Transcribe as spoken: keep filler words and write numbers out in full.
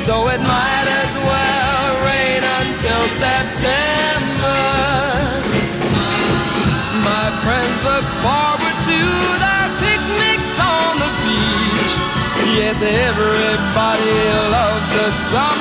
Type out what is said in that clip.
so it might as well rain until September. My friends look forward to their picnics on the beach. Yes, everybody loves the summer.